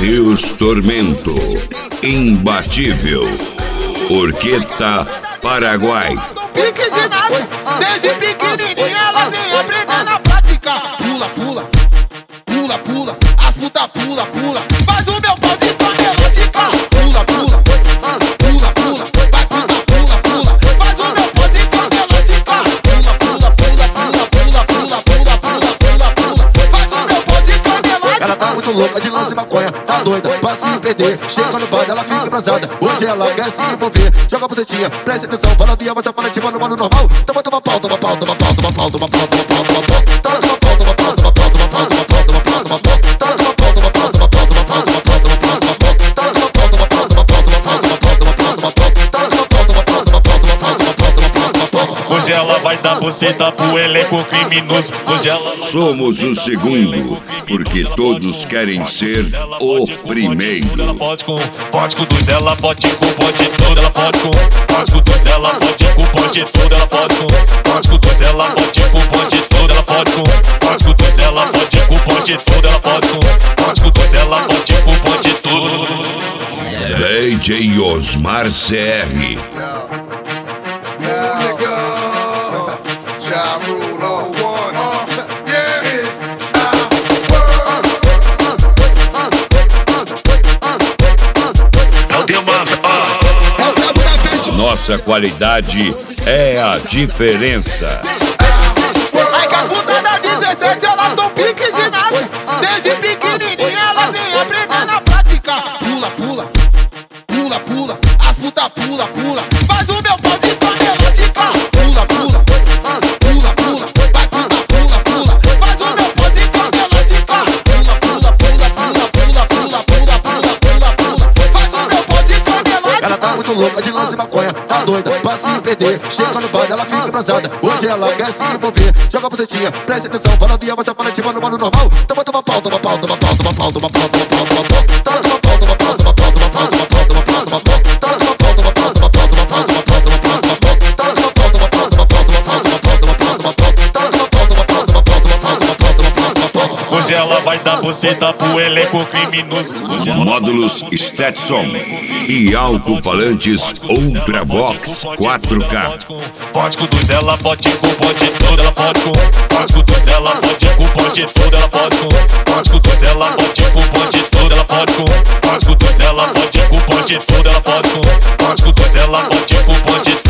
Rios Tormento, imbatível. Orqueta Paraguai. Pique ginásio, desde pequenininha ela vem aprendendo na prática. Pula, pula, pula, pula, as puta pula, pula. Faz o meu pau de tonelógica. Pula, pula, pula, pula, vai puta pula, pula. Faz o meu pau de tonelógica. Pula, pula, pula, pula, pula, pula, pula, pula, pula, pula. Faz o meu pau de tonelógica. Ela tá muito louca de lance e maconha, tá doida pra se perder. Chega no bar, ela fica embrasada, hoje ela quer se envolver. Joga a bucetinha, presta atenção, fala via, você fala tipo no mano normal. Toma, toma pau, toma pau, toma pau, toma pau, toma pau, toma pau, toma pau. Toma, toma pau, toma pau, toma pau, toma pau, toma pau, toma pau, toma pau. Toma, toma pau, toma pau, toma pau, toma pau, toma pau, toma pau, toma pau. Toma, toma pau, toma pau, toma pau, toma pau, toma pau, toma pau, toma pau. Toma, toma pau, toma pau, toma pau, toma pau, toma pau, toma pau. Hoje ela vai dar buceta pro elenco criminoso. Hoje ela Somos o segundo, porque todos querem ser o primeiro. ela pode com vodka dos, ela pode com pode tudo, ela pode com vodka dos, ela pode com pode tudo, ela pode com vodka dos, ela pode com pode tudo, ela pode com vodka dos, ela pode com pode tudo, ela pode com vodka dos, ela pode com pode tudo. DJ Osmar CR. Nossa qualidade é a diferença. Ai que as putas da 17 elas tão pique ginásio. Desde pequenininha elas vem aprendendo na prática. Pula, pula, pula, pula, as puta pula, pula. Faz o meu pau de tonelógica. Pula, pula, pula, pula, vai puta pula, pula. Faz o meu pau de tonelógica. Pula, pula, pula, pula, pula, pula, pula, pula, pula, pula. Faz o meu pau de tonelógica. Ela tá muito louca de lance e maconha, tá doida pra se perder. Chega no bar, ela fica embrasada, hoje ela quer se envolver. Joga a bucetinha, presta atenção, fala via, você fala tipo no mano normal. Toma, toma pau, toma pau, toma pau, toma pau, toma pau, toma pau, toma pau. Toma, toma pau, toma pau, toma pau, toma pau, toma pau, toma pau, toma pau. Toma, toma pau, toma pau, toma pau, toma pau, toma pau, toma pau, toma pau. Toma, toma pau, toma pau, toma pau, toma pau, toma pau, toma pau, toma pau. Toma, toma pau, toma pau, toma pau, toma pau, toma pau, toma pau. Hoje ela vai dar buceta pro elenco criminoso. Módulos Stetson e alto-falantes Ultravox 4K. Vodka dos, ela pode com pode tudo, ela pode com vodka dos, ela pode com pode tudo, ela pode com vodka dos, ela pode com pode tudo, ela pode com vodka dos, ela pode com pode tudo, ela pode com vodka dos, ela pode com pode tudo.